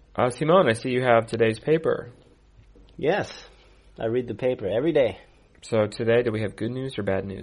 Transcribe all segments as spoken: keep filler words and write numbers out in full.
Uh, Simone, I see you have today's paper. Yes, I read the paper every day. So today, do we have good news or bad news?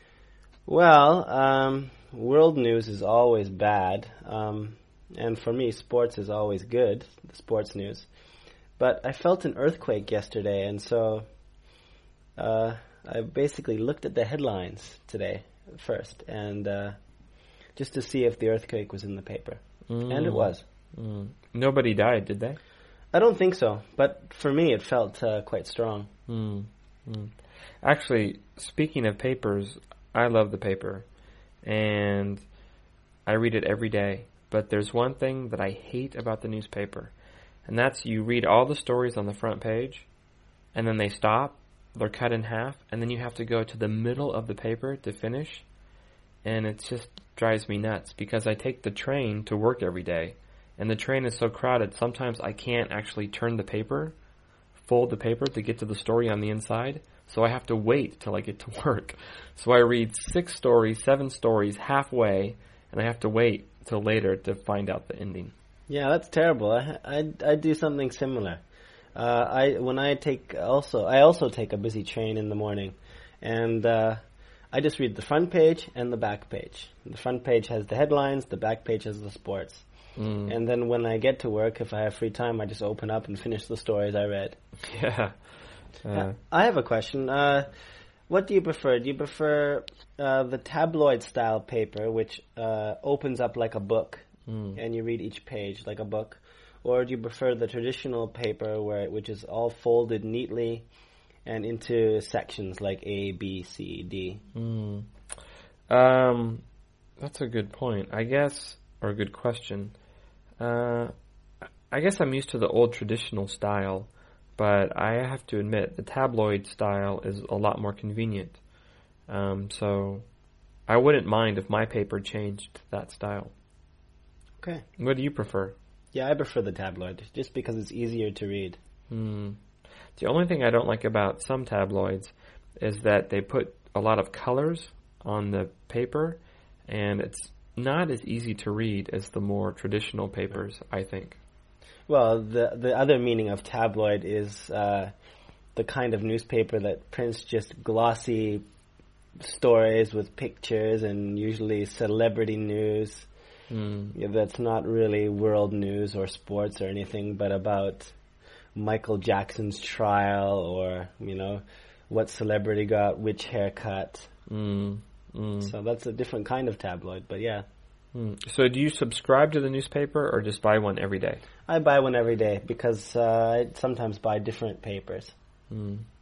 Well, um, world news is always bad, um, and for me, sports is always good, the sports news. But I felt an earthquake yesterday, and so uh, I basically looked at the headlines today first, and uh, just to see if the earthquake was in the paper. Mm. And it was. Mm. Nobody died, did they? I don't think so, but for me it felt uh, quite strong. Mm. Mm. Actually, speaking of papers, I love the paper, and I read it every day. But there's one thing that I hate about the newspaper, and that's you read all the stories on the front page, and then they stop, they're cut in half, and then you have to go to the middle of the paper to finish, and it just drives me nuts because I take the train to work every day, and the train is so crowded, sometimes I can't actually turn the paper, fold the paper to get to the story on the inside, so I have to wait till I get to work. So I read six stories, seven stories halfway, and I have to wait till later to find out the ending. Yeah, that's terrible. I I, I do something similar. Uh, I when I take also I also take a busy train in the morning, and uh, I just read the front page and the back page. The front page has the headlines, the back page has the sports. Mm. And then when I get to work, if I have free time, I just open up and finish the stories I read. Yeah. Uh, I have a question. Uh, what do you prefer? Do you prefer uh, the tabloid-style paper, which uh, opens up like a book, mm. and you read each page like a book? Or do you prefer the traditional paper, where which is all folded neatly and into sections like A, B, C, D? Mm. Um, that's a good point, I guess, or a good question. Uh, I guess I'm used to the old traditional style, but I have to admit the tabloid style is a lot more convenient. Um, so I wouldn't mind if my paper changed to that style. Okay. What do you prefer? Yeah, I prefer the tabloid, just because it's easier to read. Hmm. The only thing I don't like about some tabloids is that they put a lot of colors on the paper, and it's not as easy to read as the more traditional papers, I think. Well, the the other meaning of tabloid is uh, the kind of newspaper that prints just glossy stories with pictures and usually celebrity news. Mm. Yeah, that's not really world news or sports or anything, but about Michael Jackson's trial, or, you know, what celebrity got which haircut. Mm. Mm. So that's a different kind of tabloid, but yeah. Mm. So do you subscribe to the newspaper or just buy one every day? I buy one every day because uh, I sometimes buy different papers. Mm.